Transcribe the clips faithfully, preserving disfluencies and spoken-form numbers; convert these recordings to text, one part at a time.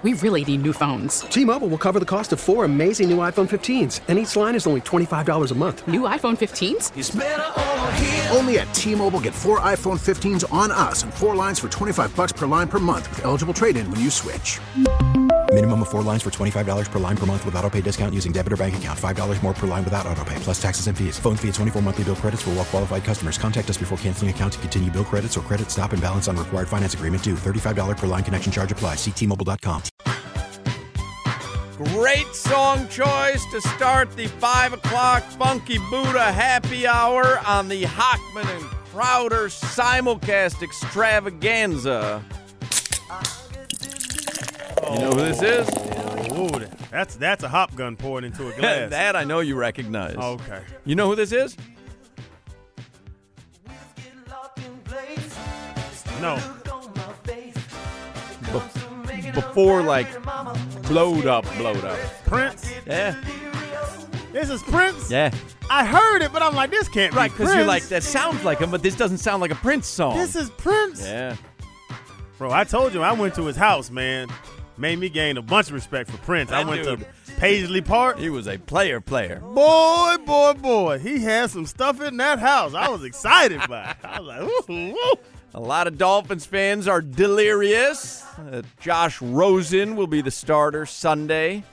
we really need new phones. T-Mobile will cover the cost of four amazing new iPhone fifteens, and each line is only twenty-five dollars a month. New iPhone fifteens? It's better over here. Only at T-Mobile, get four iPhone fifteens on us and four lines for twenty-five dollars per line per month with eligible trade-in when you switch. Minimum of four lines for twenty-five dollars per line per month with autopay discount using debit or bank account. five dollars more per line without autopay, plus taxes and fees. Phone fee at twenty-four monthly bill credits for well-qualified customers. Contact us before canceling account to continue bill credits or credit stop and balance on required finance agreement due. thirty-five dollars per line connection charge applies. See T Mobile dot com. Great song choice to start the five o'clock Funky Buddha happy hour on the Hockman and Crowder simulcast extravaganza. You know who this is? Oh, that's that's a hop gun poured into a glass. That I know you recognize. Okay. You know who this is? No. Be- before, like, blowed up, blowed up. Prince? Yeah. This is Prince? Yeah. I heard it, but I'm like, this can't Right, be Prince. because you're like, that sounds like him, but this doesn't sound like a Prince song. This is Prince? Yeah. Bro, I told you, I went to his house, man. Made me gain a bunch of respect for Prince. That I went dude. to Paisley Park. He was a player player. Boy, boy, boy. He had some stuff in that house. I was excited by it. I was like, ooh, ooh. A lot of Dolphins fans are delirious. Uh, Josh Rosen will be the starter Sunday.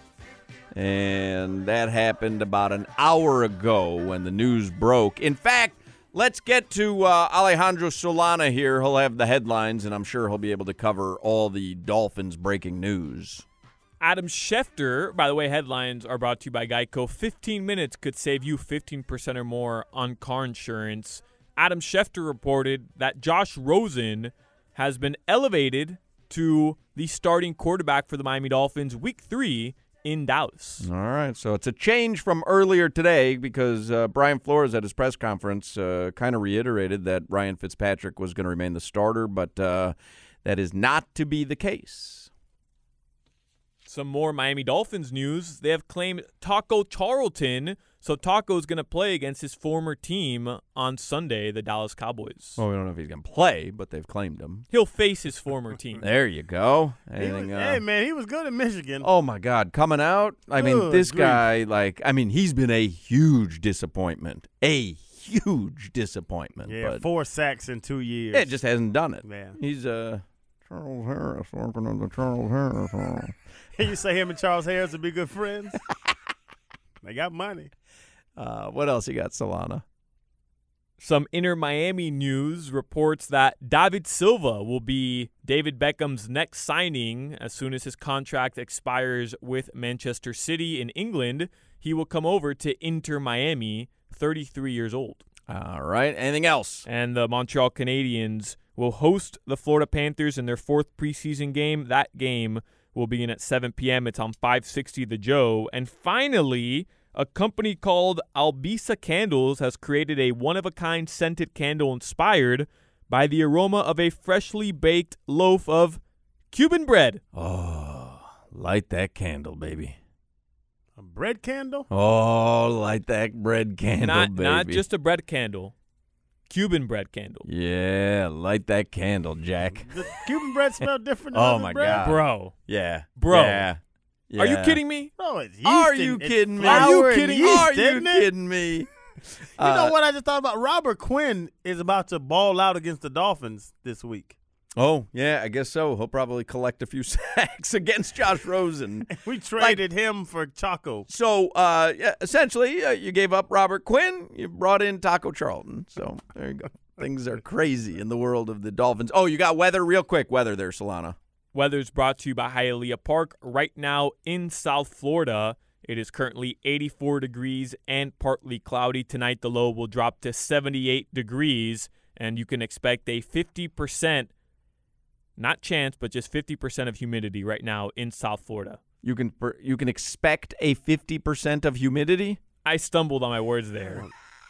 And that happened about an hour ago when the news broke. In fact, let's get to uh, Alejandro Solana here. He'll have the headlines, and I'm sure he'll be able to cover all the Dolphins breaking news. Adam Schefter, by the way, headlines are brought to you by Geico. fifteen minutes could save you fifteen percent or more on car insurance. Adam Schefter reported that Josh Rosen has been elevated to the starting quarterback for the Miami Dolphins week three in Dallas. All right, so it's a change from earlier today because uh, Brian Flores at his press conference uh, kind of reiterated that Ryan Fitzpatrick was going to remain the starter, but uh, that is not to be the case. Some more Miami Dolphins news. They have claimed Taco Charlton, so Taco's going to play against his former team on Sunday, the Dallas Cowboys. Well, we don't know if he's going to play, but they've claimed him. He'll face his former team. There you go. He Anything, was, uh, hey, man, he was good in Michigan. Oh, my God. Coming out, I mean, Good this grief. guy, like, I mean, he's been a huge disappointment. A huge disappointment. Yeah, but four sacks in two years. yeah, just hasn't done it. Man. He's uh, Charles Harris, working on the Charles Harris. song. You say him and Charles Harris would be good friends? They got money. Uh, what else you got, Solana? Some Inter Miami news reports that David Silva will be David Beckham's next signing as soon as his contract expires with Manchester City in England. He will come over to Inter Miami, thirty-three years old. All right. Anything else? And the Montreal Canadiens will host the Florida Panthers in their fourth preseason game. That game will begin at seven p.m. It's on five sixty The Joe. And finally, a company called Albisa Candles has created a one-of-a-kind scented candle inspired by the aroma of a freshly baked loaf of Cuban bread. Oh, light that candle, baby. A bread candle? Oh, light that bread candle, Not, baby. not just a bread candle. Cuban bread candle. Yeah, light that candle, Jack. The Cuban bread smell different than Oh, other my bread? God. Bro. Yeah. Bro. Yeah. Are you Yeah. kidding me? No, it's yeast. Are and- you it's kidding me? flour Are you and kidding me? yeast, Are you isn't it? kidding me? You Uh, know what I just thought about? Robert Quinn is about to ball out against the Dolphins this week. Oh, yeah, I guess so. He'll probably collect a few sacks against Josh Rosen. We traded him for Chaco. So, uh, yeah, essentially, uh, you gave up Robert Quinn. You brought in Taco Charlton. So, there you go. Things are crazy in the world of the Dolphins. Oh, you got weather? Real quick, weather there, Solana. Weather's brought to you by Hialeah Park. Right now in South Florida, it is currently eighty-four degrees and partly cloudy. Tonight, the low will drop to seventy-eight degrees, and you can expect a fifty percent, not chance, but just fifty percent of humidity right now in South Florida. You can you can expect a fifty percent of humidity? I stumbled on my words there.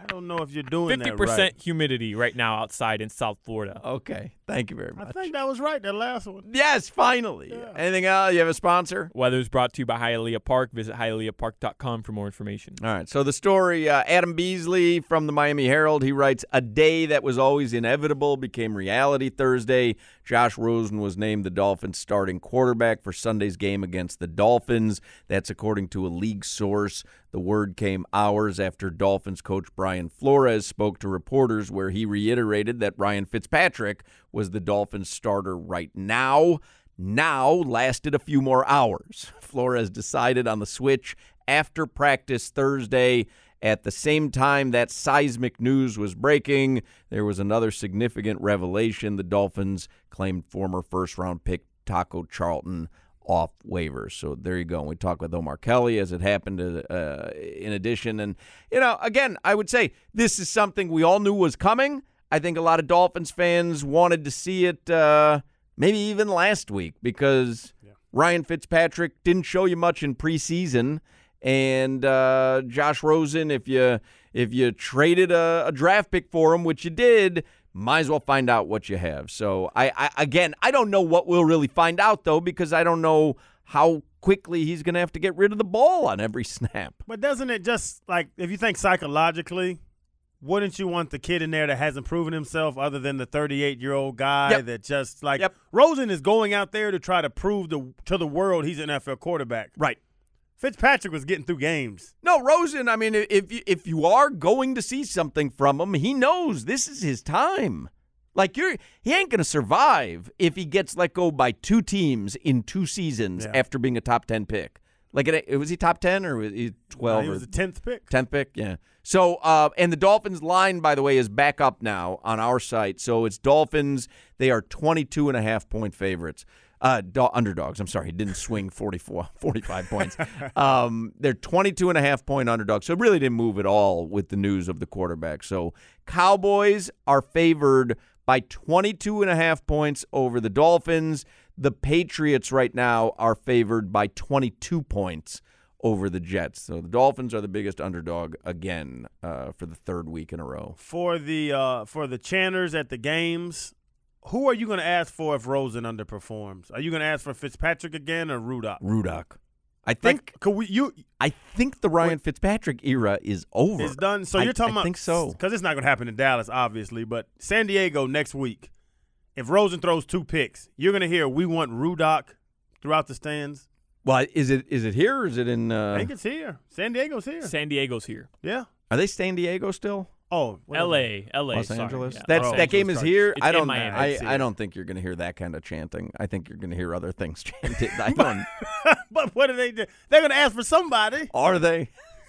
I don't know if you're doing Fifty that percent right. humidity right now outside in South Florida. Okay. Thank you very much. I think that was right, that last one. Yes, finally. Yeah. Anything else? You have a sponsor? Weather is brought to you by Hialeah Park. Visit hialeah park dot com for more information. All right. So the story, uh, Adam Beasley from the Miami Herald, he writes, a day that was always inevitable became reality Thursday. Josh Rosen was named the Dolphins starting quarterback for Sunday's game against the Dolphins. That's according to a league source. The word came hours after Dolphins coach Brian Flores spoke to reporters, where he reiterated that Ryan Fitzpatrick was the Dolphins starter right now. Now lasted a few more hours. Flores decided on the switch after practice Thursday. At the same time that seismic news was breaking, there was another significant revelation. The Dolphins claimed former first-round pick Taco Charlton off waivers. So there you go. We talked with Omar Kelly as it happened uh, in addition. And, you know, again, I would say this is something we all knew was coming. I think a lot of Dolphins fans wanted to see it uh, maybe even last week because yeah. Ryan Fitzpatrick didn't show you much in preseason. And uh, Josh Rosen, if you if you traded a, a draft pick for him, which you did, might as well find out what you have. So, I, I again, I don't know what we'll really find out, though, because I don't know how quickly he's going to have to get rid of the ball on every snap. But doesn't it just, like, if you think psychologically, wouldn't you want the kid in there that hasn't proven himself other than the thirty-eight-year-old guy yep. that just, like, yep. Rosen is going out there to try to prove the, to the world he's an N F L quarterback. Right. Fitzpatrick was getting through games. No, Rosen, I mean, if you, if you are going to see something from him, he knows this is his time. Like, you're, he ain't going to survive if he gets let go by two teams in two seasons yeah. after being a top ten pick. Like, it, was he top ten or was he twelve? No, he was the tenth pick. tenth pick, yeah. So, uh, and the Dolphins line, by the way, is back up now on our site. So it's Dolphins. They are twenty-two and a half point favorites. Uh, do- underdogs. I'm sorry. He didn't swing forty-four, forty-five points. Um, they're twenty-two and a half point underdogs. So it really didn't move at all with the news of the quarterback. So Cowboys are favored by twenty-two and a half points over the Dolphins. The Patriots right now are favored by twenty-two points over the Jets. So the Dolphins are the biggest underdog again uh, for the third week in a row. For the uh, for the chanters at the games, who are you going to ask for if Rosen underperforms? Are you going to ask for Fitzpatrick again or Rudock? Rudock. I think like, could we, you, I think the Ryan Fitzpatrick era is over. It's done. So I, you're talking I about – I think so. Because it's not going to happen in Dallas, obviously, but San Diego next week, if Rosen throws two picks, you're going to hear we want Rudock throughout the stands. Well, is it is it here or is it in uh, – I think it's here. San Diego's here. San Diego's here. Yeah. Are they San Diego still? Oh, L A, L A, Los sorry. Angeles. Yeah. That's Oh. that game is here. It's I in don't. Miami. I, It's I here. don't think you're going to hear that kind of chanting. I think you're going to hear other things chanted. I don't. But what do they do? They're going to ask for somebody. Are they?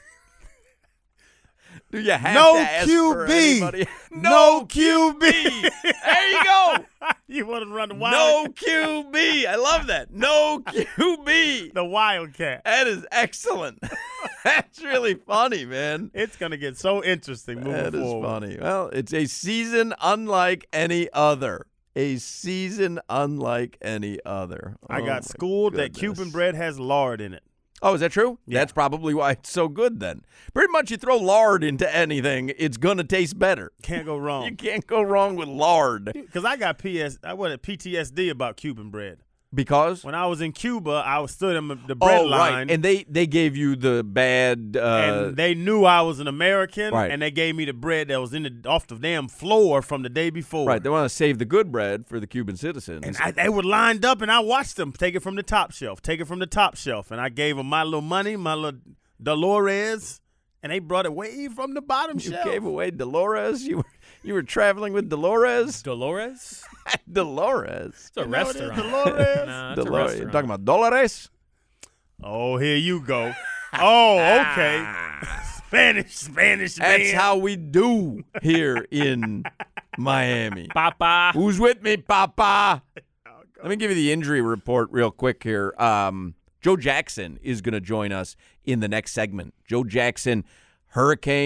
Do you have No to ask Q for B. anybody? No Q B. There you go. You want to run the wild? No Q B. I love that. No Q B. The Wildcat. That is excellent. That's really funny, man. It's going to get so interesting moving That is forward. funny. Well, it's a season unlike any other. A season unlike any other. I Oh, got my schooled that goodness. Cuban bread has lard in it. Oh, is that true? Yeah. That's probably why it's so good then. Pretty much you throw lard into anything, it's going to taste better. Can't go You wrong. can't go wrong with lard. Because I got P S, I went P T S D about Cuban bread. Because? When I was in Cuba, I was stood in the bread oh, line. right. And they, they gave you the bad. Uh, and they knew I was an American, Right. and they gave me the bread that was in the off the damn floor from the day before. right. They want to save the good bread for the Cuban citizens. And I, they were lined up, and I watched them take it from the top shelf, take it from the top shelf, and I gave them my little money, my little Dolores, and they brought it way from the bottom you shelf. gave away Dolores? You were, you were traveling with Dolores? Dolores? Dolores. It's a You know what it is, restaurant. Dolores? Nah, it's a Dolores. You're restaurant. talking about Dolores? Oh, here you go. Oh, okay. Spanish, Spanish That's man. how we do here in Miami. Papa. Who's with me, Papa? Let me give you the injury report real quick here. Um, Joe Jackson is going to join us in the next segment. Joe Jackson, hurricane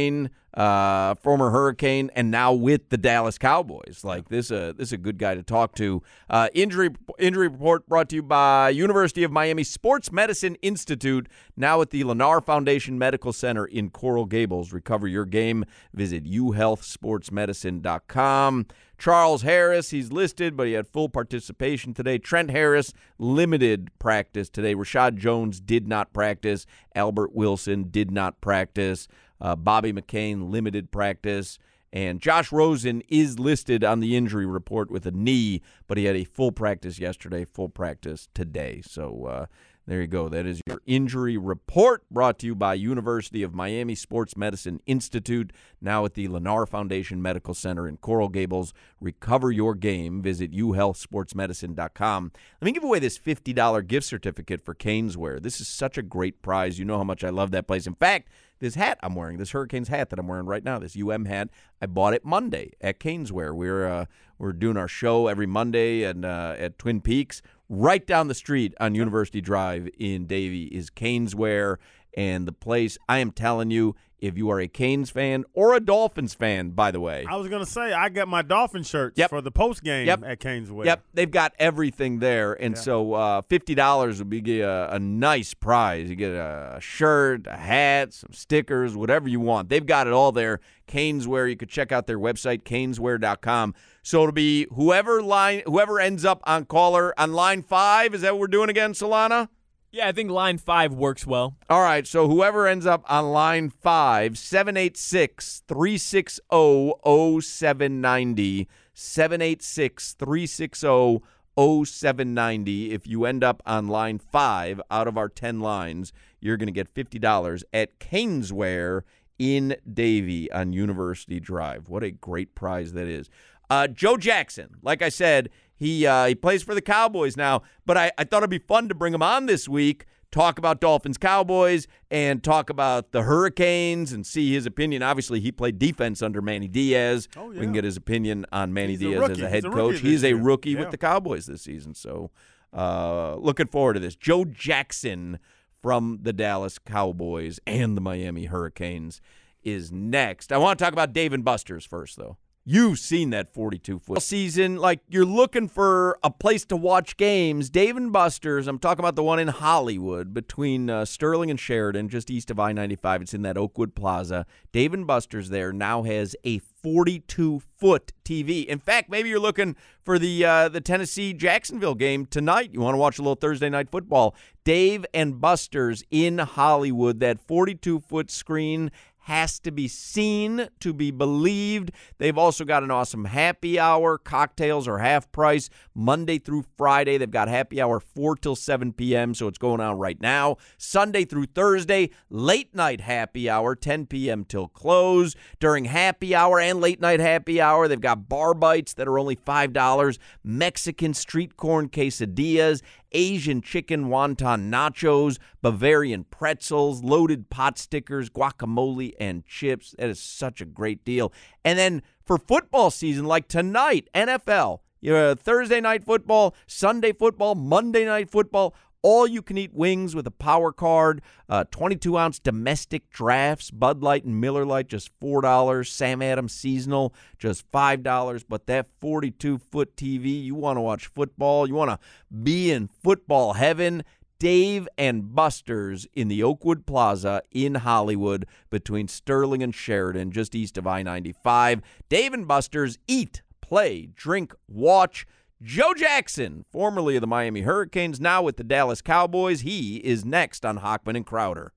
uh, former Hurricane, and now with the Dallas Cowboys. Like this, uh, this is a good guy to talk to. Uh, injury injury report brought to you by University of Miami Sports Medicine Institute. Now at the Lennar Foundation Medical Center in Coral Gables. Recover your game. Visit u health sports medicine dot com. Charles Harris, he's listed, but he had full participation today. Trent Harris, limited practice today. Rashad Jones did not practice. Albert Wilson did not practice. Uh, Bobby McCain, limited practice. And Josh Rosen is listed on the injury report with a knee, but he had a full practice yesterday, full practice today. So uh, there you go. That is your injury report brought to you by University of Miami Sports Medicine Institute, now at the Lennar Foundation Medical Center in Coral Gables. Recover your game. Visit u health sports medicine dot com. Let me give away this fifty dollars gift certificate for Caneswear. This is such a great prize. You know how much I love that place. In fact, this hat I'm wearing, this Hurricanes hat that I'm wearing right now, this U M hat, I bought it Monday at Caneswear. We're uh, we're doing our show every Monday and uh, at Twin Peaks. Right down the street on University Drive in Davie is Caneswear, and the place, I am telling you, if you are a Canes fan or a Dolphins fan, by the way. I was going to say, I got my Dolphin shirts yep. for the post game yep. at Caneswear. Yep, they've got everything there, and yeah. so uh, fifty dollars would be a, a nice prize. You get a shirt, a hat, some stickers, whatever you want. They've got it all there. Caneswear, you could check out their website, caneswear dot com. So it'll be whoever line, whoever ends up on caller on line five. Is that what we're doing again, Solana? Yeah, I think line five works well. All right, so whoever ends up on line five, seven eight six, three six zero, zero seven nine zero, seven eight six, three six zero, zero seven nine zero. If you end up on line five out of our ten lines, you're going to get fifty dollars at Caneswear in Davie on University Drive. What a great prize that is. Uh, Joe Jackson, like I said, he uh, he plays for the Cowboys now, but I, I thought it'd be fun to bring him on this week, talk about Dolphins Cowboys, and talk about the Hurricanes and see his opinion. Obviously, he played defense under Manny Diaz. Oh, yeah. We can get his opinion on Manny He's Diaz a as a He's head a coach. He's a year. rookie yeah. with the Cowboys this season, so uh, looking forward to this. Joe Jackson from the Dallas Cowboys and the Miami Hurricanes is next. I want to talk about Dave and Buster's first, though. You've seen that forty-two foot season. Like, you're looking for a place to watch games. Dave and Buster's, I'm talking about the one in Hollywood between uh, Sterling and Sheridan, just east of I ninety-five. It's in that Oakwood Plaza. Dave and Buster's there now has a forty-two foot T V. In fact, maybe you're looking for the uh, the Tennessee-Jacksonville game tonight. You want to watch a little Thursday night football. Dave and Buster's in Hollywood, that forty-two foot screen has to be seen to be believed. They've also got an awesome happy hour. Cocktails are half price Monday through Friday. They've got happy hour four till seven p.m., so it's going on right now. Sunday through Thursday, late night happy hour, ten p.m. till close. During happy hour and late night happy hour, they've got bar bites that are only five dollars, Mexican street corn quesadillas, Asian chicken wonton nachos, Bavarian pretzels, loaded pot stickers, guacamole, and chips. That is such a great deal. And then for football season, like tonight, N F L, you know, Thursday night football, Sunday football, Monday night football, all-you-can-eat wings with a power card, uh, twenty-two ounce domestic drafts, Bud Light and Miller Lite, just four dollars, Sam Adams seasonal, just five dollars. But that forty-two foot T V, you want to watch football, you want to be in football heaven, Dave and Buster's in the Oakwood Plaza in Hollywood between Sterling and Sheridan, just east of I ninety-five. Dave and Buster's, eat, play, drink, watch. Joe Jackson, formerly of the Miami Hurricanes, now with the Dallas Cowboys. He is next on Hochman and Crowder.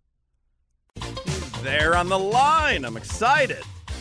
He's there on the line. I'm excited.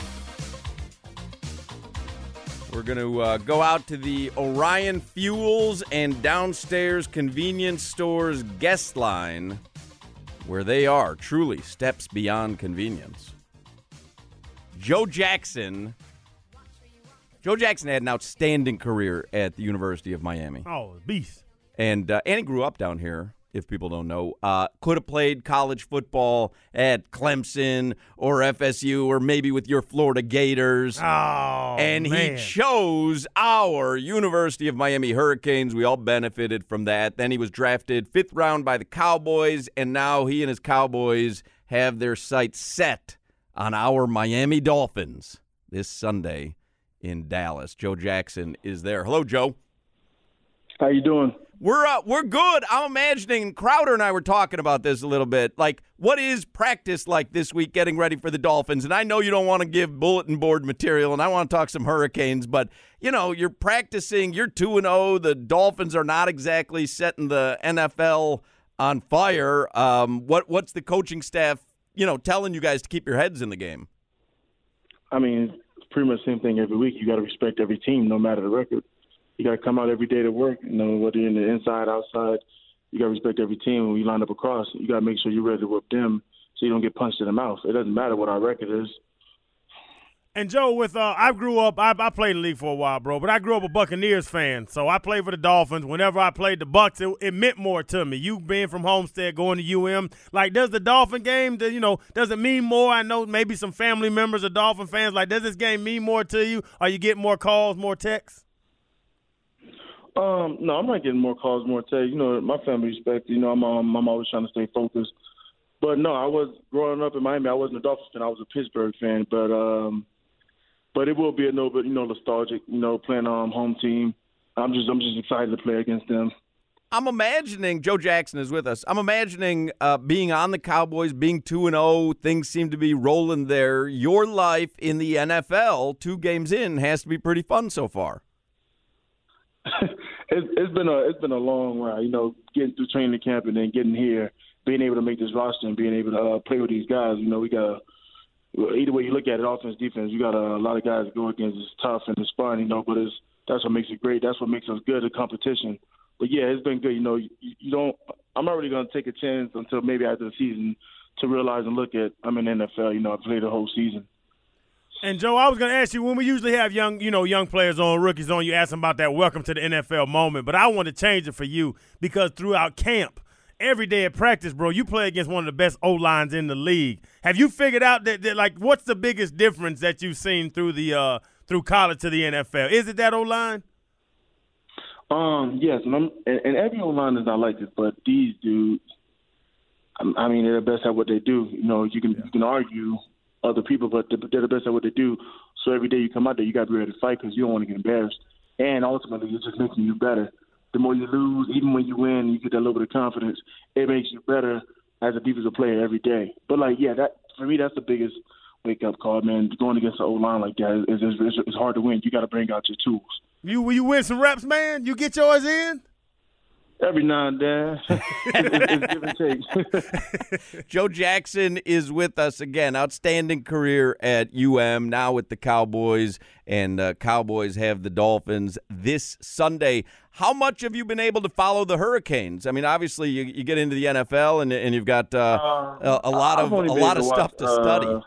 We're going to uh, go out to the Orion Fuels and Downstairs Convenience Stores guest line, where they are truly steps beyond convenience. Joe Jackson... Joe Jackson had an outstanding career at the University of Miami. Oh, beast. And uh, and he grew up down here, if people don't know. Uh, could have played college football at Clemson or F S U or maybe with your Florida Gators. Oh, And man. he chose our University of Miami Hurricanes. We all benefited from that. Then he was drafted fifth round by the Cowboys, and now he and his Cowboys have their sights set on our Miami Dolphins this Sunday in Dallas. Joe Jackson is there. Hello, Joe. How you doing? We're uh, we're good. I'm imagining Crowder and I were talking about this a little bit. Like, what is practice like this week getting ready for the Dolphins? And I know you don't want to give bulletin board material, and I want to talk some Hurricanes, but, you know, you're practicing. You're two and oh. The Dolphins are not exactly setting the N F L on fire. Um, what What's the coaching staff, you know, telling you guys to keep your heads in the game? I mean, it's pretty much the same thing every week. You got to respect every team, no matter the record. You got to come out every day to work, you know, whether you're in the inside, outside. You got to respect every team. When you line up across, you got to make sure you're ready to whip them so you don't get punched in the mouth. It doesn't matter what our record is. And, Joe, with uh, I grew up, I, I played in the league for a while, bro, but I grew up a Buccaneers fan. So I played for the Dolphins. Whenever I played the Bucs, it, it meant more to me. You being from Homestead, going to U M, like, does the Dolphin game, you know, does it mean more? I know maybe some family members are Dolphin fans. Like, does this game mean more to you? Are you getting more calls, more texts? Um, no, I'm not getting more calls, more texts. You know, my family respect. You know, I'm um, I'm always trying to stay focused. But no, I was growing up in Miami. I wasn't a Dolphins fan. I was a Pittsburgh fan. But um, but it will be a little bit, you know, nostalgic. You know, playing um home team. I'm just I'm just excited to play against them. I'm imagining Joe Jackson is with us. I'm imagining uh, being on the Cowboys, being two and zero. Things seem to be rolling there. Your life in the N F L, two games in, has to be pretty fun so far. it's, it's been a it's been a long ride, you know, getting through training camp and then getting here, being able to make this roster and being able to uh, play with these guys. You know, we got either way you look at it, offense, defense. We got a, a lot of guys to go against. It's tough and it's fun, you know, but it's that's what makes it great. That's what makes us good at competition. But yeah, it's been good. You know, you, you don't. I'm not really going to take a chance until maybe after the season to realize and look at I'm in the N F L. You know, I played the whole season. And, Joe, I was going to ask you, when we usually have young, you know, young players on, rookies on, you ask them about that welcome to the N F L moment. But I want to change it for you because throughout camp, every day at practice, bro, you play against one of the best O-lines in the league. Have you figured out that, that like, what's the biggest difference that you've seen through the uh, through college to the N F L? Is it that O-line? Um, yes, and, I'm, and, and every O-line is not like this, but these dudes, I mean, they're the best at what they do. You know, you can you can argue other people, but they're the best at what they do. So every day you come out there, you got to be ready to fight because you don't want to get embarrassed. And ultimately, it's just making you better. The more you lose, even when you win, you get that little bit of confidence. It makes you better as a defensive player every day. But, like, yeah, that for me, that's the biggest wake-up call, man. Going against an O-line like that is it's, it's hard to win. You got to bring out your tools. You you win some reps, man? You get yours in? Every now and then. it's, it's give and take. Joe Jackson is with us again. Outstanding career at U M, now with the Cowboys, and uh, Cowboys have the Dolphins this Sunday. How much have you been able to follow the Hurricanes? I mean, obviously you, you get into the N F L and and you've got uh, uh, a, a lot of a lot of stuff watch, to study. Uh,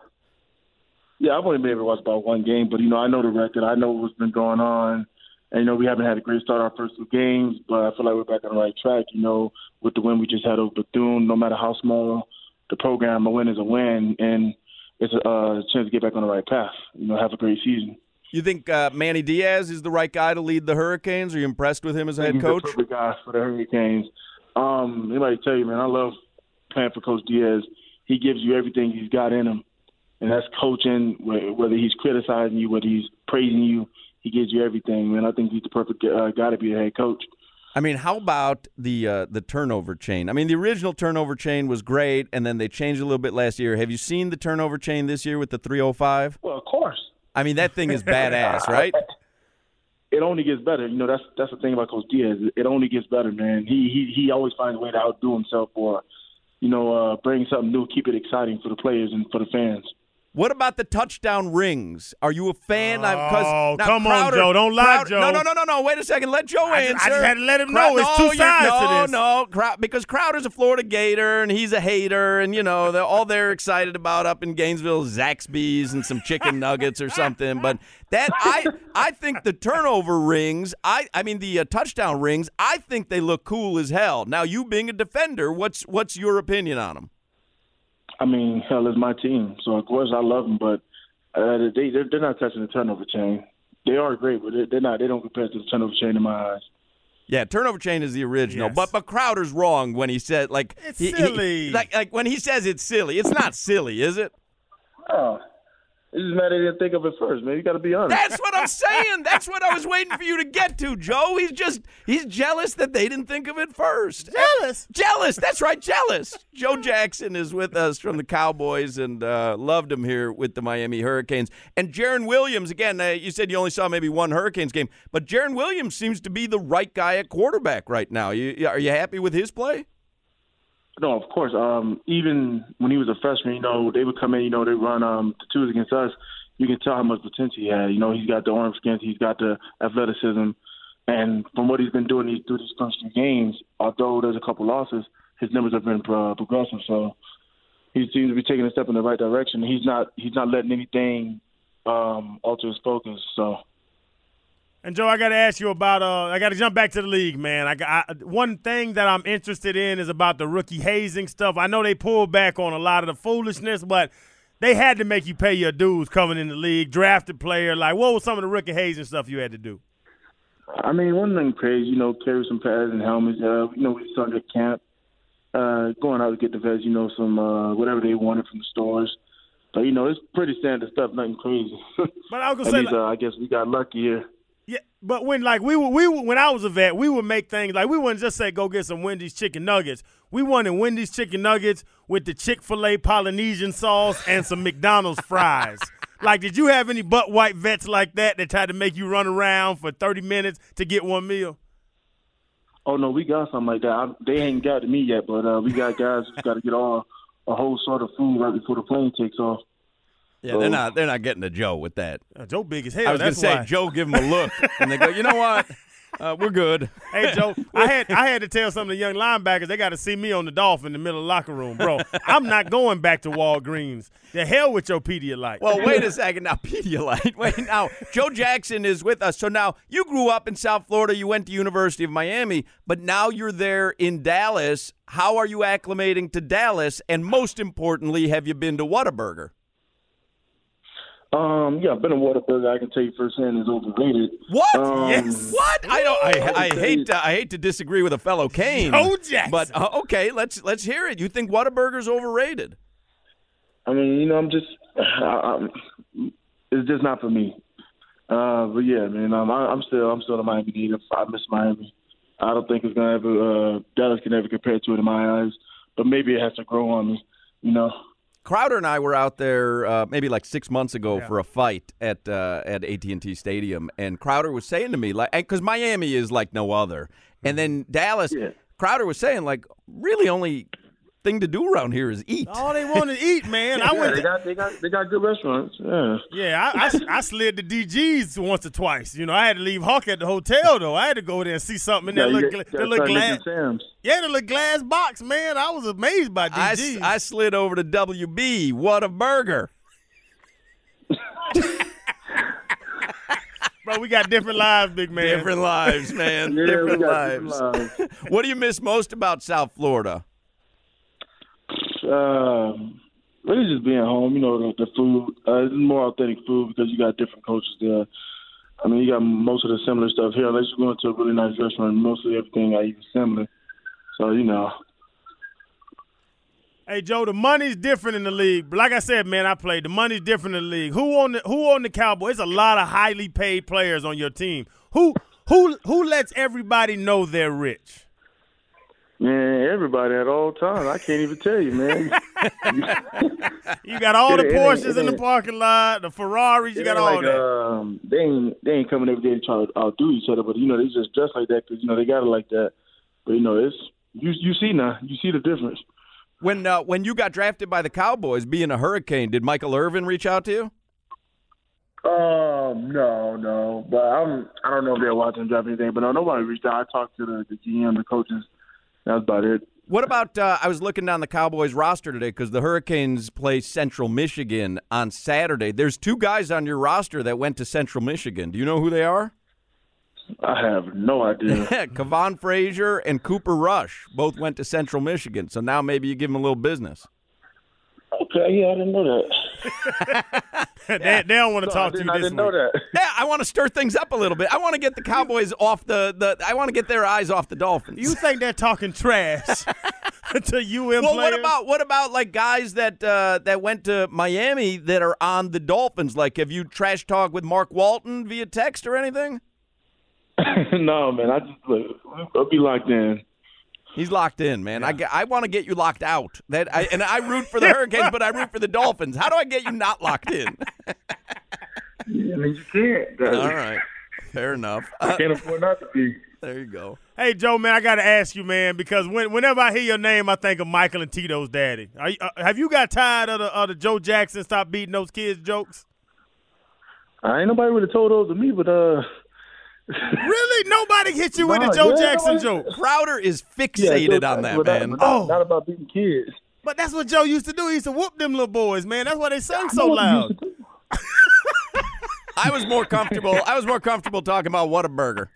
yeah, I've only been able to watch about one game, but you know I know the record. I know what's been going on. And, you know, we haven't had a great start our first two games, but I feel like we're back on the right track, you know, with the win we just had over Bethune. No matter how small the program, a win is a win, and it's a uh, chance to get back on the right path, you know, have a great season. You think uh, Manny Diaz is the right guy to lead the Hurricanes? Are you impressed with him as a head He's coach? He's the perfect guy for the Hurricanes. Um, anybody tell you, man, I love playing for Coach Diaz. He gives you everything he's got in him, and that's coaching, whether he's criticizing you, whether he's praising you. He gives you everything, man. I think he's the perfect uh, guy to be a head coach. I mean, how about the uh, the turnover chain? I mean, the original turnover chain was great, and then they changed a little bit last year. Have you seen the turnover chain this year with the three oh five? Well, of course. I mean, that thing is badass, right? It only gets better. You know, that's that's the thing about Coach Diaz. It only gets better, man. He he he always finds a way to outdo himself or, you know, uh, bring something new, keep it exciting for the players and for the fans. What about the touchdown rings? Are you a fan? Oh, come Crowder, on, Joe. Don't lie, Crowder, Joe. No, no, no, no, no. Wait a second. Let Joe I answer. Just, I just had to let him Crow- know. It's no, two sides no, to this. No, no, because Crowder's a Florida Gator, and he's a hater, and, you know, they're, all they're excited about up in Gainesville is Zaxby's and some chicken nuggets or something. But that I I think the turnover rings, I I mean the uh, touchdown rings, I think they look cool as hell. Now, you being a defender, what's what's your opinion on them? I mean, hell, it's my team, so of course I love them, but Uh, they they're, they're not touching the turnover chain. They are great, but they're not. They don't compare to the turnover chain in my eyes. Yeah, turnover chain is the original, Yes. but but Crowder's wrong when he said like It's he, silly. He, like like when he says it's silly. It's not silly, is it? Oh. It's just mad they didn't think of it first, man. You got to be honest. That's what I'm saying. That's what I was waiting for you to get to, Joe. He's just, he's jealous that they didn't think of it first. Jealous? Jealous. That's right, jealous. Joe Jackson is with us from the Cowboys and uh, loved him here with the Miami Hurricanes. And Jarren Williams, again, uh, you said you only saw maybe one Hurricanes game, but Jarren Williams seems to be the right guy at quarterback right now. You, are you happy with his play? No, of course. Um, even when he was a freshman, you know, they would come in, you know, they run um, the twos against us. You can tell how much potential he had. You know, he's got the arm strength, he's got the athleticism. And from what he's been doing these, through these first few games, although there's a couple losses, his numbers have been uh, progressive. So he seems to be taking a step in the right direction. He's not he's not letting anything um, alter his focus. So. And, Joe, I got to ask you about uh, – I got to jump back to the league, man. I, I, one thing that I'm interested in is about the rookie hazing stuff. I know they pulled back on a lot of the foolishness, but they had to make you pay your dues coming in the league, drafted player. Like, what was some of the rookie hazing stuff you had to do? I mean, one thing crazy, you know, carry some pads and helmets. Uh, you know, we started at camp, uh, going out to get the vets, you know, some uh, whatever they wanted from the stores. But, you know, it's pretty standard stuff, nothing crazy. But I was going to say least, like, uh, I guess we got lucky here. Yeah, but when like we were, we were, when I was a vet, we would make things like we wouldn't just say go get some Wendy's chicken nuggets. We wanted Wendy's chicken nuggets with the Chick-fil-A Polynesian sauce and some McDonald's fries. Like, did you have any butt white vets like that that tried to make you run around for thirty minutes to get one meal? Oh no, we got something like that. I, they ain't got to me yet, but uh, we got guys who's got to get all a whole sort of food right before the plane takes off. Yeah, so, they're not they're not getting to Joe with that. Uh, Joe big as hell. I was going to say, Joe give him a look, and they go, you know what? Uh, we're good. Hey, Joe, I had I had to tell some of the young linebackers they got to see me on the Dolphin in the middle of the locker room. Bro, I'm not going back to Walgreens. The hell with your Pedialyte. Well, wait a second now, Pedialyte. Wait, now, Joe Jackson is with us. So now you grew up in South Florida. You went to University of Miami, but now you're there in Dallas. How are you acclimating to Dallas? And most importantly, have you been to Whataburger? Um, yeah, I've been in Whataburger. I can tell you firsthand is overrated. What? Um, Yes. What? I don't. I, I hate. To, I hate to disagree with a fellow Cane. Joe Jackson. But uh, okay, let's let's hear it. You think Whataburger's overrated? I mean, you know, I'm just, I, I'm, it's just not for me. Uh, but yeah, man, um, I, I'm still, I'm still a Miami native. I miss Miami. I don't think it's gonna ever, uh, Dallas can ever compare to it in my eyes. But maybe it has to grow on me, you know. Crowder and I were out there uh, maybe like six months ago Yeah. for a fight at uh, at A T and T Stadium, and Crowder was saying to me, like, because Miami is like no other, and then Dallas, Yeah. Crowder was saying, like, really only thing to do around here is eat. All they want to eat, man. I Yeah, went they to, got, they got, they got good restaurants. Yeah. yeah, I, I, I slid to D G's once or twice. You know, I had to leave Hawk at the hotel, though. I had to go there and see something in that Yeah, little, you gla- got- that got little Sunday glass. and Sam's. Yeah, the little glass box, man. I was amazed by D I, G's. s- I slid over to W B. What a burger. Bro, we got different lives, big man. Different lives, man. Yeah, we different got different lives. lives. What do you miss most about South Florida? Um, really just being home, you know, the, the food. Uh, it's more authentic food because you got different cultures there. I mean, you got most of the similar stuff here. Unless you go into a really nice restaurant, mostly everything I eat is similar. So, you know. Hey, Joe, the money's different in the league. But like I said, man, I played. The money's different in the league. Who on the Who on the Cowboys? There's a lot of highly paid players on your team. Who who who lets everybody know they're rich? Man, everybody at all times. I can't even tell you, man. You got all the It ain't- Porsches it in the ain't- parking lot, the Ferraris. You It got ain't all like, that. Um, they ain't they ain't coming every day to try to outdo each other, but you know they just dress like that because you know they got it like that. But you know it's you you see now you see the difference. When uh, when you got drafted by the Cowboys, being a Hurricane, did Michael Irvin reach out to you? Um, no, no, but I'm I don't know if they're watching draft anything, but no, nobody reached out. I talked to the, the G M, the coaches. That's about it. What about, uh, I was looking down the Cowboys roster today because the Hurricanes play Central Michigan on Saturday. There's two guys on your roster that went to Central Michigan. Do you know who they are? I have no idea. Kavon Frazier and Cooper Rush both went to Central Michigan. So now maybe you give them a little business. Okay, yeah, I didn't know that. they, they don't want to No, talk I to didn't, you I this didn't know week. that. Yeah, I want to stir things up a little bit. I want to get the Cowboys off the, the I want to get their eyes off the Dolphins. You think they're talking trash to U M well, players. what about what about like guys that uh, that went to Miami that are on the Dolphins? Like, have you trash talked with Mark Walton via text or anything? No, man. I just look, I'll be locked in. He's locked in, man. Yeah. I, I want to get you locked out. That I, and I root for the Hurricanes, but I root for the Dolphins. How do I get you not locked in? Yeah, I mean, you can't. Guys. All right. Fair enough. I can't afford not to be. There you go. Hey, Joe, man, I got to ask you, man, because when, whenever I hear your name, I think of Michael and Tito's daddy. Are you, uh, have you got tired of the, of the Joe Jackson stop beating those kids jokes? I ain't nobody really told those to me, but uh. Really? Nobody hit you no, with a Joe yeah, Jackson no, joke? Crowder is fixated yeah, on that, not, man. not, oh. Not about beating kids. But that's what Joe used to do. He used to whoop them little boys, man. That's why they sung so loud. I was more comfortable. I was more comfortable talking about Whataburger.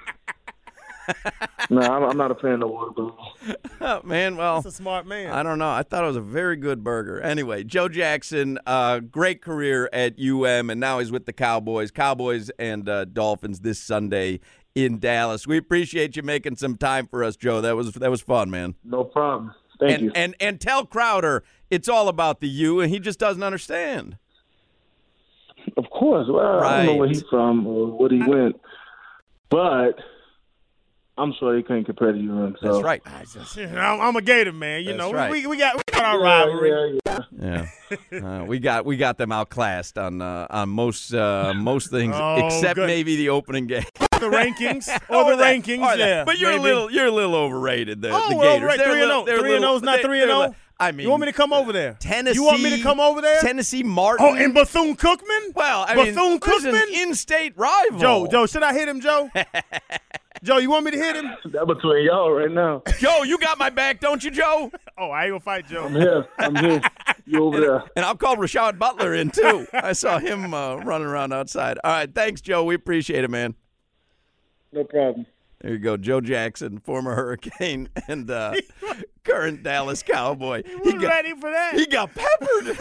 No, I'm, I'm not a fan of Whataburger. Oh, man, well, that's a smart man. I don't know. I thought it was a very good burger. Anyway, Joe Jackson, uh, great career at U M, and now he's with the Cowboys. Cowboys and uh, Dolphins this Sunday in Dallas. We appreciate you making some time for us, Joe. That was that was fun, man. No problem. Thank and, you. And and tell Crowder it's all about the U, and he just doesn't understand. Of course. Well, right. I don't know where he's from or what he went, but I'm sure he couldn't compare to you. So. That's right. I just, you know, I'm a Gator man. You That's know, right. we, we got we got our rivalry. Yeah, yeah, yeah. uh, we got we got them outclassed on uh, on most uh, most things Oh, except good. maybe the opening game. The rankings or, the that, rankings, or that. yeah. But you're maybe. a little you're a little overrated. The, Oh, the well, Gators. right, They're three and little- oh. Three and little- oh's not they- three and they're oh. li- I mean, You want me to come over there? Tennessee. You want me to come over there? Tennessee Martin. Oh, and Bethune-Cookman? Well, I mean, Bethune there's an Cookman? in-state rival. Joe, Joe, should I hit him, Joe? Joe, you want me to hit him? That's between y'all right now. Joe, you got my back, don't you, Joe? Oh, I ain't gonna fight Joe. I'm here. I'm here. You over there. And I'll call Rashad Butler in, too. I saw him uh, running around outside. All right, thanks, Joe. We appreciate it, man. No problem. There you go, Joe Jackson, former Hurricane and uh, current Dallas Cowboy. He was got, ready for that. He got peppered.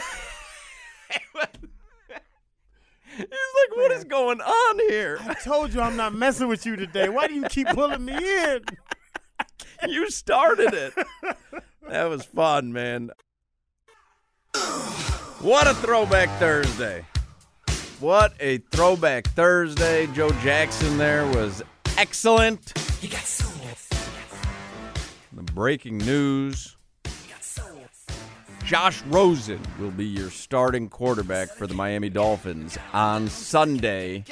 He's like, what is going on here? I told you I'm not messing with you today. Why do you keep pulling me in? You started it. That was fun, man. What a throwback Thursday. What a throwback Thursday. Joe Jackson there was excellent. The breaking news. Josh Rosen will be your starting quarterback for the Miami Dolphins on Sunday.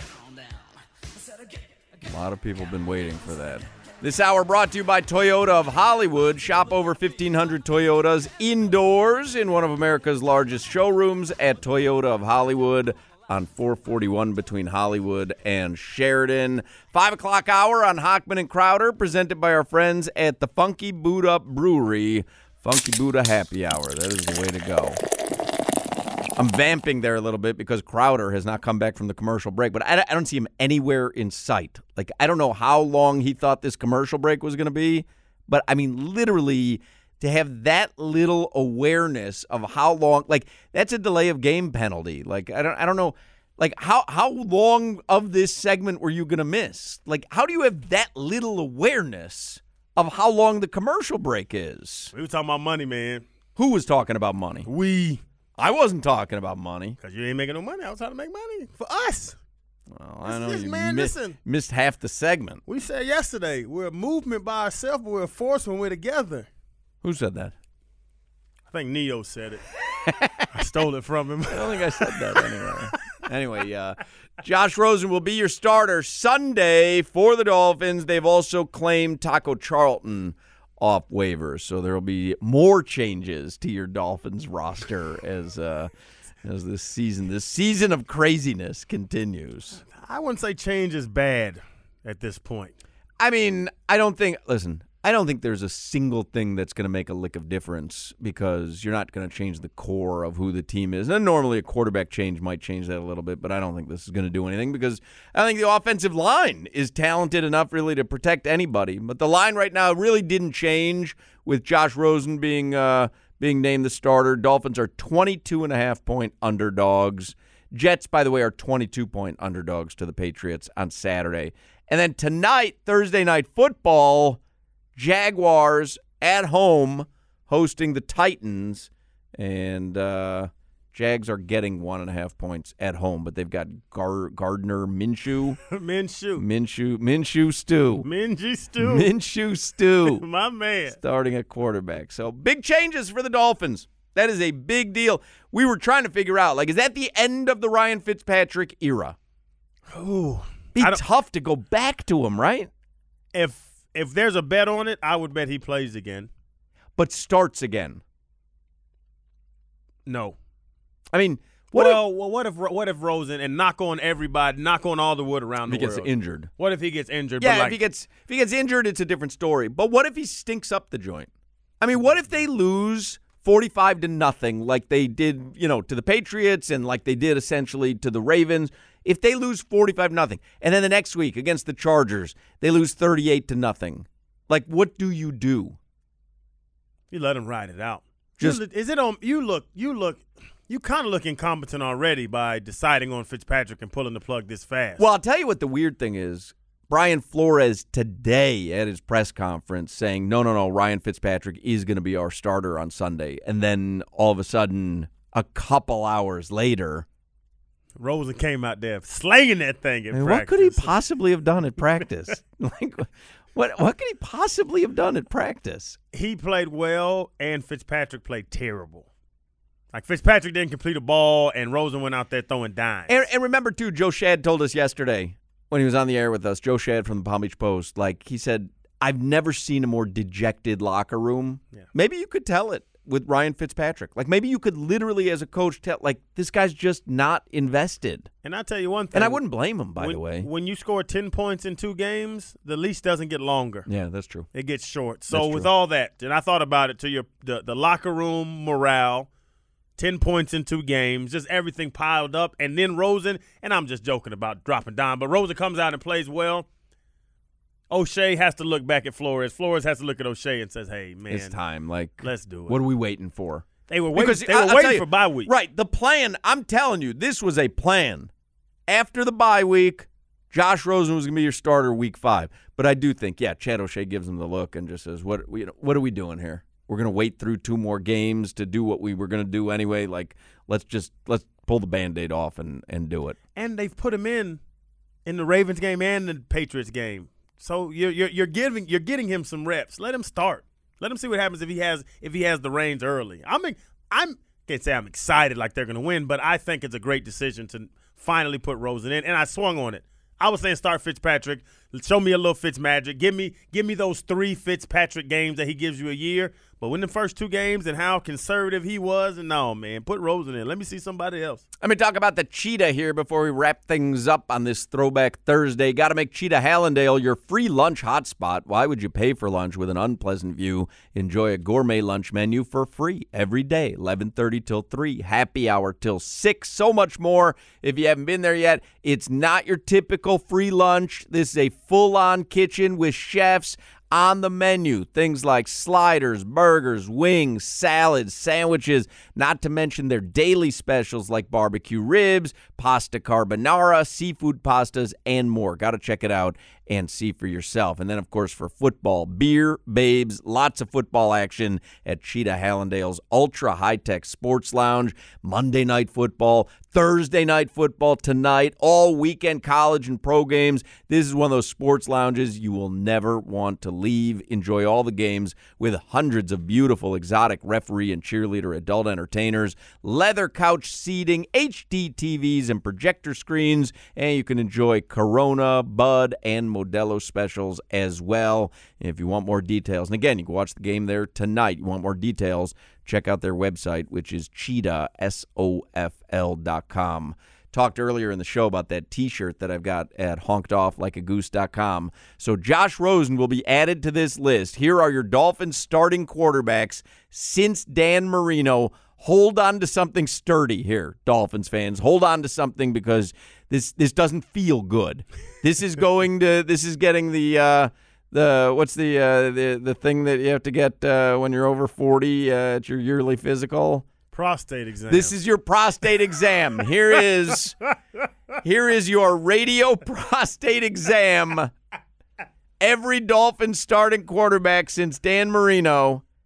A lot of people have been waiting for that. This hour brought to you by Toyota of Hollywood. Shop over fifteen hundred Toyotas indoors in one of America's largest showrooms at Toyota of Hollywood on four forty-one between Hollywood and Sheridan. Five o'clock hour on Hockman and Crowder, presented by our friends at the Funky Buddha Brewery. Funky Buddha Happy Hour. That is the way to go. I'm vamping there a little bit because Crowder has not come back from the commercial break, but I, I don't see him anywhere in sight. Like, I don't know how long he thought this commercial break was going to be, but, I mean, literally, to have that little awareness of how long, like, that's a delay of game penalty. Like, I don't I don't know, like, how, how long of this segment were you going to miss? Like, how do you have that little awareness of how long the commercial break is? We were talking about money, man. Who was talking about money? We. I wasn't talking about money. Because you ain't making no money. I was trying to make money for us. Well, I know This- you man, missed, listen. missed half the segment. We said yesterday, we're a movement by ourselves, but we're a force when we're together. Who said that? I think Neo said it. I stole it from him. I don't think I said that anyway. Anyway, uh, Josh Rosen will be your starter Sunday for the Dolphins. They've also claimed Taco Charlton off waivers, so there will be more changes to your Dolphins roster as uh, as this season, this season of craziness continues. I wouldn't say change is bad at this point. I mean, I don't think, listen, I don't think there's a single thing that's going to make a lick of difference because you're not going to change the core of who the team is. And normally a quarterback change might change that a little bit, but I don't think this is going to do anything because I think the offensive line is talented enough really to protect anybody. But the line right now really didn't change with Josh Rosen being uh, being named the starter. Dolphins are twenty-two and a half point underdogs. Jets, by the way, are twenty-two point underdogs to the Patriots on Saturday. And then tonight, Thursday Night Football, Jaguars at home hosting the Titans, and uh, Jags are getting one and a half points at home, but they've got Gar- Gardner Minshew. Minshew. Minshew. Minshew Stew. Minshew Stew. Minshew Stew. My man. Starting at quarterback. So big changes for the Dolphins. That is a big deal. We were trying to figure out, like, is that the end of the Ryan Fitzpatrick era? Ooh. Be tough to go back to him, right? If if there's a bet on it, I would bet he plays again. But starts again. No. I mean, what well, if, well, what if what if Rosen and knock on everybody, knock on all the wood around the he gets world? injured? What if he gets injured? Yeah, but like, if he gets if he gets injured, it's a different story. But what if he stinks up the joint? I mean, what if they lose forty-five to nothing, like they did, you know, to the Patriots and like they did essentially to the Ravens? If they lose forty-five nothing, and then the next week against the Chargers, they lose thirty-eight to nothing, like what do you do? You let him ride it out. Just you, is it on? You look. You look. You kind of look incompetent already by deciding on Fitzpatrick and pulling the plug this fast. Well, I'll tell you what the weird thing is. Brian Flores today at his press conference saying, no, no, no, Ryan Fitzpatrick is going to be our starter on Sunday. And then all of a sudden, a couple hours later, Rosen came out there slanging that thing in I mean, practice. what could he possibly have done at practice? like, what what could he possibly have done at practice? He played well, and Fitzpatrick played terrible. Like, Fitzpatrick didn't complete a ball, and Rosen went out there throwing dimes. And, and remember, too, Joe Shad told us yesterday when he was on the air with us, Joe Shad from the Palm Beach Post, like he said, I've never seen a more dejected locker room. Yeah. Maybe you could tell it with Ryan Fitzpatrick. Like, maybe you could literally, as a coach, tell, like, this guy's just not invested. And I'll tell you one thing. And I wouldn't blame him, by when, the way. When you score ten points in two games, the leash doesn't get longer. Yeah, that's true. It gets short. So That's with true. all that, and I thought about it to your the, the locker room morale, ten points in two games, just everything piled up. And then Rosen, and I'm just joking about dropping down, but Rosen comes out and plays well. O'Shea has to look back at Flores. Flores has to look at O'Shea and says, hey, man. It's time. Like, let's do it. What are we waiting for? They were waiting, Because they I- were I'll waiting tell you, for bye week. Right. The plan, I'm telling you, this was a plan. After the bye week, Josh Rosen was going to be your starter week five. But I do think, yeah, Chad O'Shea gives him the look and just says, "What, you know, what are we doing here? We're going to wait through two more games to do what we were going to do anyway. Like, let's just let's pull the Band-Aid off and, and do it." And they've put him in in the Ravens game and the Patriots game. So you're you're, you're giving you're getting him some reps. Let him start. Let him see what happens if he has if he has the reins early. I'm I'm can't say I'm excited like they're going to win, but I think it's a great decision to finally put Rosen in. And I swung on it. I was saying start Fitzpatrick. Show me a little Fitz magic. Give me give me those three Fitzpatrick games that he gives you a year. But when the first two games and how conservative he was, and no, man, put Rosen in. Let me see somebody else. Let me talk about the Cheetah here before we wrap things up on this Throwback Thursday. Got to make Cheetah Hallandale your free lunch hotspot. Why would you pay for lunch with an unpleasant view? Enjoy a gourmet lunch menu for free every day, eleven thirty till three, happy hour till six, so much more. If you haven't been there yet, it's not your typical free lunch. This is a full-on kitchen with chefs on the menu. Things like sliders, burgers, wings, salads, sandwiches, not to mention their daily specials like barbecue ribs, pasta carbonara, seafood pastas, and more. Got to check it out and see for yourself. And then, of course, for football, beer, babes, lots of football action at Cheetah Hallandale's Ultra High-Tech Sports Lounge. Monday night football, Thursday night football tonight, all weekend college and pro games. This is one of those sports lounges you will never want to leave. Enjoy all the games with hundreds of beautiful exotic referee and cheerleader adult entertainers, leather couch seating, H D T Vs and projector screens, and you can enjoy Corona, Bud, and Modelo specials as well. If you want more details, and again, you can watch the game there tonight. You want more details, check out their website, which is cheetah, S O F L dot com. Talked earlier in the show about that T-shirt that I've got at honkedolf off like a goose dot com. So Josh Rosen will be added to this list. Here are your Dolphins starting quarterbacks since Dan Marino. Hold on to something sturdy here, Dolphins fans. Hold on to something because this this doesn't feel good. This is going to this is getting the uh, the what's the uh, the the thing that you have to get uh, when you're over forty uh, at your yearly physical. Prostate exam. This is your prostate exam. Here is here is your radio prostate exam. Every Dolphins starting quarterback since Dan Marino,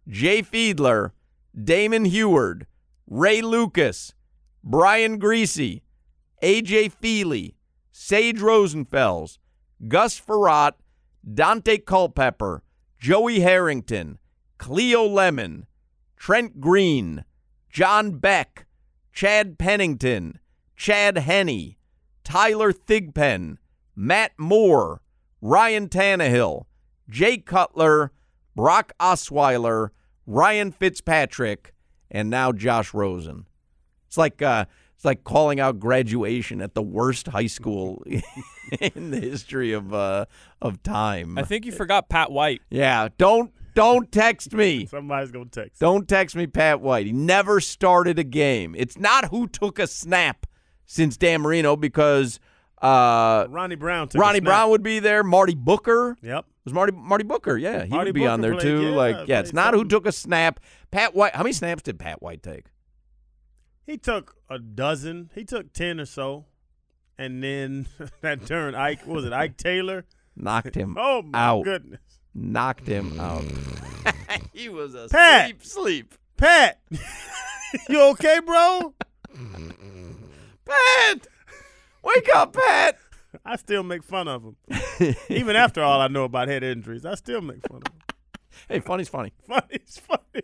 Jay Fiedler, Damon Heward, Ray Lucas, Brian Greasy, A J Feely, Sage Rosenfels, Gus Farrat, Dante Culpepper, Joey Harrington, Cleo Lemon, Trent Green, John Beck, Chad Pennington, Chad Henne, Tyler Thigpen, Matt Moore, Ryan Tannehill, Jay Cutler, Brock Osweiler, Ryan Fitzpatrick, and now Josh Rosen. It's like uh, it's like calling out graduation at the worst high school in the history of uh, of time. I think you forgot Pat White. Yeah, don't don't text me. Somebody's gonna text. Don't text me, Pat White. He never started a game. It's not who took a snap since Dan Marino because uh, Ronnie Brown. Took Ronnie a snap. Brown would be there. Marty Booker. Yep. It was Marty Marty Booker. Yeah, he Marty would be Booker on there played, too. yeah, like, yeah, it's played not who something. took a snap. Pat White. How many snaps did Pat White take? He took a dozen. He took ten or so, and then that turned Ike. What was it Ike Taylor? Knocked him Oh my out. goodness, Knocked him out. He was a Pat. sleep sleep. Pat, you okay, bro? Pat, wake up, Pat. I still make fun of him, even after all I know about head injuries. I still make fun of him. Hey, funny's funny. Funny's funny.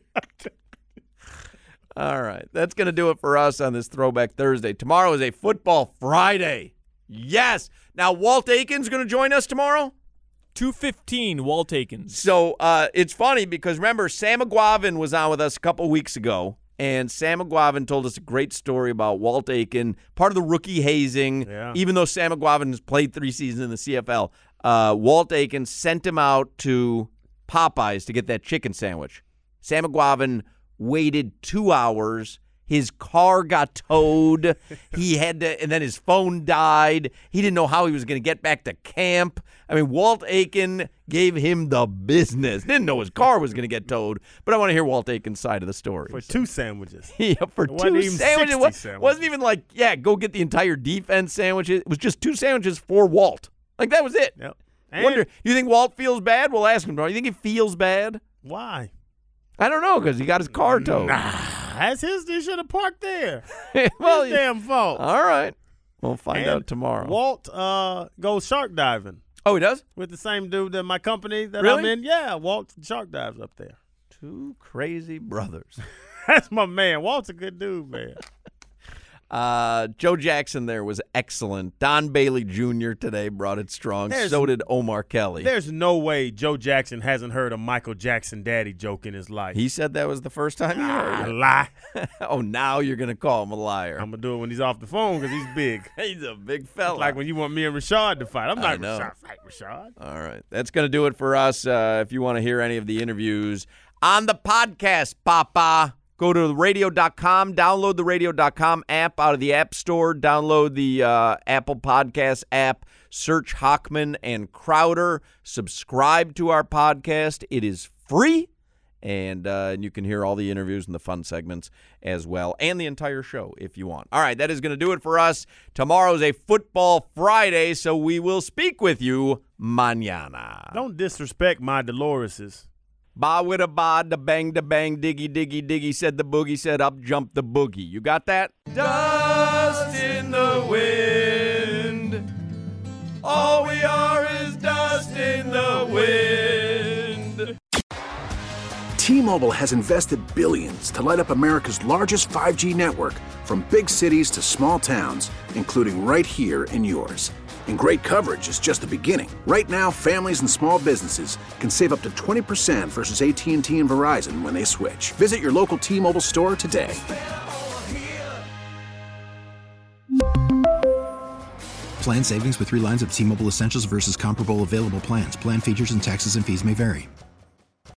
All right. That's going to do it for us on this Throwback Thursday. Tomorrow is a Football Friday. Yes. Now, Walt Aiken's going to join us tomorrow? two fifteen, Walt Aikens. So uh, it's funny because, remember, Sam McGuavin was on with us a couple weeks ago, and Sam McGuavin told us a great story about Walt Aiken, part of the rookie hazing. Yeah. Even though Sam McGuavin has played three seasons in the C F L, uh, Walt Aiken sent him out to Popeyes to get that chicken sandwich. Sam McGuavin waited two hours. His car got towed. He had to, and then his phone died. He didn't know how he was going to get back to camp. I mean, Walt Aiken gave him the business. Didn't know his car was going to get towed, but I want to hear Walt Aiken's side of the story. For So- two sandwiches. yeah, for It wasn't two even sandwiches. It sixty wa- sandwiches. wasn't even like, yeah, go get the entire defense sandwiches. It was just two sandwiches for Walt. Like, that was it. Yep. And Wonder, you think Walt feels bad? We'll ask him. Do you think he feels bad? why? I don't know, because he got his car towed. That's his. He should have parked there. well, His yeah. damn fault. All right. We'll find And out tomorrow. Walt uh, goes shark diving oh, he does? with the same dude that my company that Really? I'm in. Yeah, Walt shark dives up there. Two crazy brothers. That's my man. Walt's a good dude, man. Uh, Joe Jackson there was excellent. Don Bailey Junior today brought it strong. There's- so did Omar Kelly. There's no way Joe Jackson hasn't heard a Michael Jackson daddy joke in his life. He said that was the first time he Ah, heard it. lie. oh, now you're going to call him a liar. I'm gonna do it when he's off the phone because he's big. He's a big fella. Like when you want me and Rashad to fight. I'm I not know. Rashad. Fight Rashad. All right. That's going to do it for us. Uh, if you want to hear any of the interviews on the podcast, Papa, go to radio dot com, download the radio dot com app out of the App Store, download the uh, Apple Podcast app, search Hockman and Crowder, subscribe to our podcast. It is free, and, uh, and you can hear all the interviews and the fun segments as well, and the entire show if you want. All right, that is going to do it for us. Tomorrow's a Football Friday, so we will speak with you mañana. Don't disrespect my Doloreses. Ba with a ba, da bang, da bang, diggy, diggy, diggy, said the boogie, said up, jump the boogie. You got that? Dust in the wind. All we are is dust in the wind. T-Mobile has invested billions to light up America's largest five G network, from big cities to small towns, including right here in yours. And great coverage is just the beginning. Right now, families and small businesses can save up to twenty percent versus A T and T and Verizon when they switch. Visit your local T-Mobile store today. Plan savings with three lines of T-Mobile Essentials versus comparable available plans. Plan features and taxes and fees may vary.